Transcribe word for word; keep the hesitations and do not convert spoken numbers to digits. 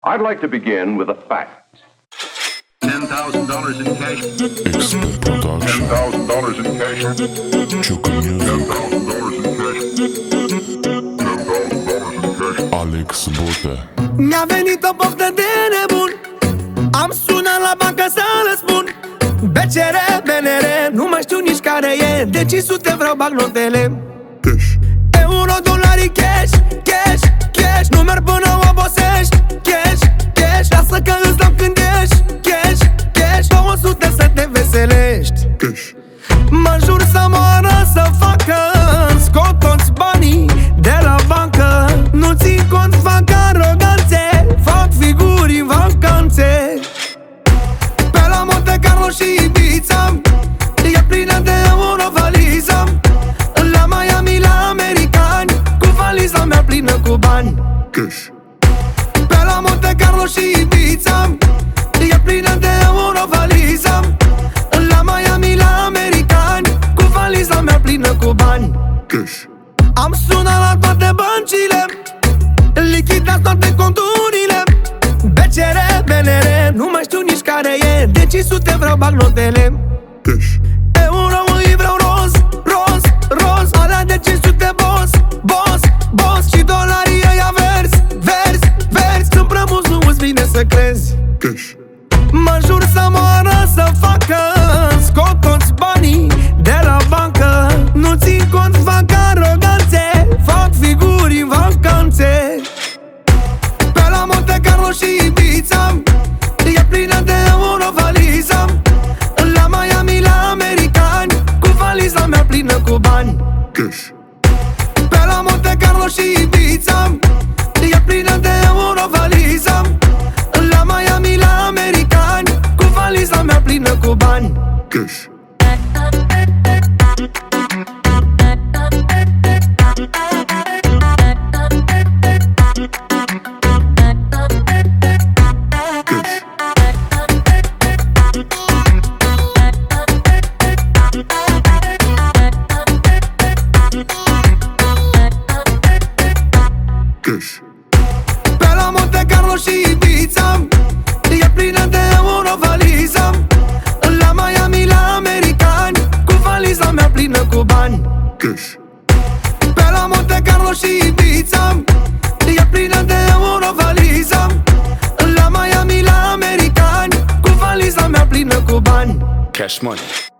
I'd like to begin with a fact. ten thousand dollars in cash. Expert Production. ten thousand dollars in cash. Chuka Music. ten thousand dollars in cash. ten thousand dollars in cash. Alex Bote. Mi-a venit o poftă de nebun. Am sunat la bancă să le spun B C R, B N R, nu mai știu nici care e. De cinci sute vreau bancnotele. Euro, dolari, cash, cash, cash. Nu merg până obosești. Cash, cash, lasă că îți dau când ești. Cash, cash, două sute să te veselești. Mă jur să moară să facă. Scot toți banii de la bancă. Nu țin cont, fac aroganțe. Fac figuri în vacanțe. Pe la Monte Carlo și Ibiza e plină de euro valiza. La Miami, la americani, cu valiza mea plină cu bani. Pe la Monte Carlo și Ibiza e plină de euro valiza. La Miami, la americani, cu valiza mea plină cu bani. Am sunat la toate băncile, lichidați toate conturile. B C R, B N R, nu mai știu nici care e. De cinci sute vreau bancnotele. Euro îi vreau roz, roz, roz. Alea de cinci sute boss, boss, boss. Și dolarii ăia verzi, verzi, verzi. Când prămuți nu îți vine să crezi. Mă jur să moară să facă. Scot toți banii de la bancă. Nu țin cont, fac aroganțe. Fac figuri în vacanțe. Pe la Monte Carlo și Ibiza e plină de euro valiza. La Miami, la americani, cu valiza mea plină cu bani. Pe la Monte Carlo și Ibiza e plină de euro valiza. La Miami, la americani, cu valiza mea plină cu bani. Pe la Monte Carlo și Ibiza e plină de euro valiza. La Miami, la americani, cu valiza mea plină cu bani. Pe la Monte Carlo și Ibiza e plină de euro valiza. La Miami, la americani, cu valiza mea plină cu bani. Cash money.